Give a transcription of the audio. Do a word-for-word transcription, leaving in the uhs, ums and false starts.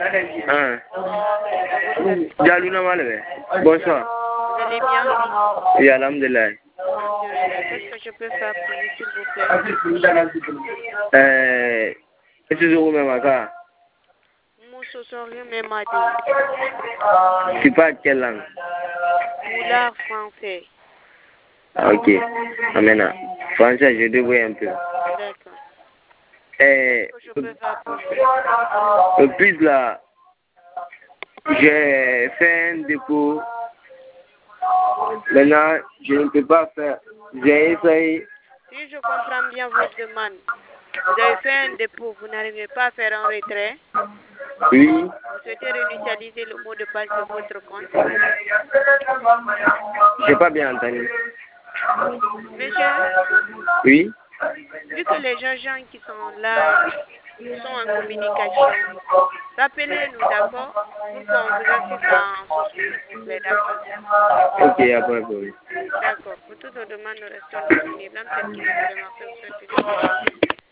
Hein. Diallo Malvé. Bonsoir. Vous allez bien? Oui, alhamdulillah. Qu'est-ce que je peux faire pour vous, s'il vous plaît? Euh, est-ce que vous m'aimez encore? Mousso Sorio Memadi. Tu parles quelle langue? Poulard français. Ok. Maintenant, français, je débrouille un peu. D'accord. Euh, Qu'est-ce que je peux faire pour vous? au plus là, j'ai fait un dépôt. Maintenant, je ne peux pas faire. J'ai essayé. Si je comprends bien votre demande, vous avez fait un dépôt, vous n'arrivez pas à faire un retrait. Oui. Vous souhaitez réinitialiser le mot de passe de votre compte. J'ai pas bien entendu. Monsieur, Oui. vu que les gens qui sont là sont en communication, rappelez-nous, d'accord, pour qu'on vous assiste en souscrit, s'il vous plaît, d'accord? Ok, il n'y a pas de problème. D'accord. Pour toutes nos demandes, nous restons disponibles. Même celles qui nous ont remarqué, vous souhaitez